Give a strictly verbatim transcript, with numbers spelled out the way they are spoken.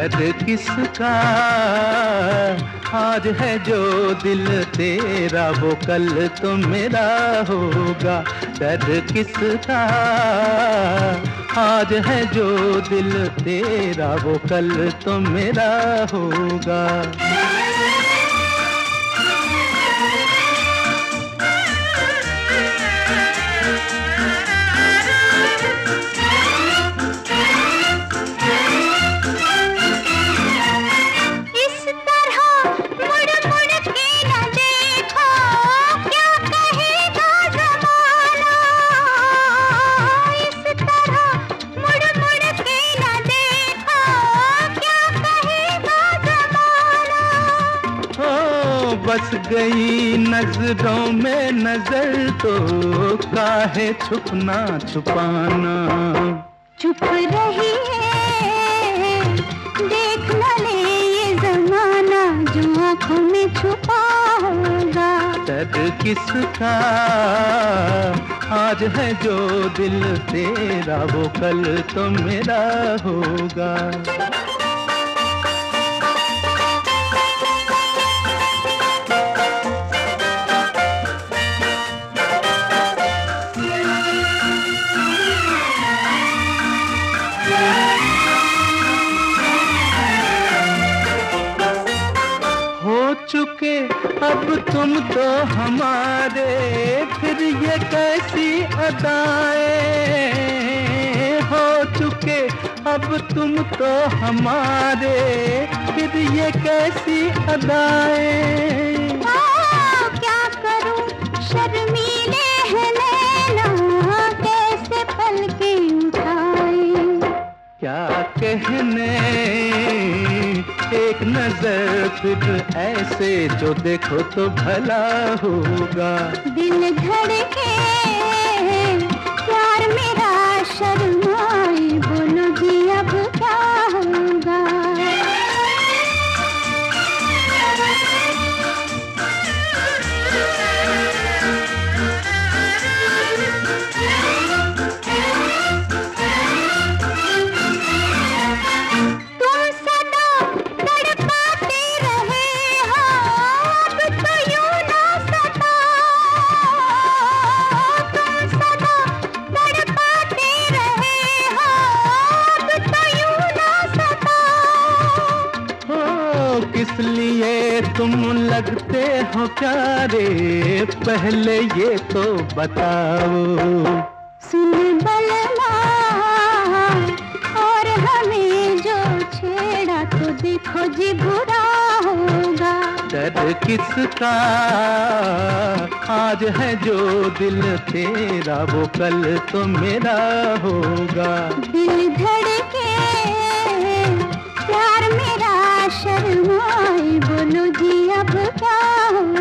डर किसका, आज है जो दिल तेरा वो कल तो मेरा होगा। डर किसका, आज है जो दिल तेरा वो कल तो मेरा होगा। बस गई नजरों में नजर तो काहे छुपना छुपाना। चुप रही है देख न ले ये जमाना, जो आँखों में छुपा होगा। डर किसका, आज है जो दिल तेरा वो कल तो मेरा होगा। चुके अब तुम तो हमारे, फिर ये कैसी अदाएं। हो चुके अब तुम तो हमारे, फिर ये कैसी अदाएं। क्या करूं शर्मीले हैं नैना, कैसे पलके उठाए। क्या कहने एक नजर फिर ऐसे जो देखो तो भला होगा। दिल धड़के प्यार मेरा शर्माए, बोलो जी अब क्या होगा। इसलिए तुम लगते हो प्यारे, पहले ये तो बताओ। सुन बलमा, और हमें जो छेड़ा तो देखो जी बुरा होगा। डर किसका, आज है जो दिल तेरा वो कल तो मेरा होगा। दिल धड़के प्यार मेरा शर्माए, बोलो जी अब क्या होगा।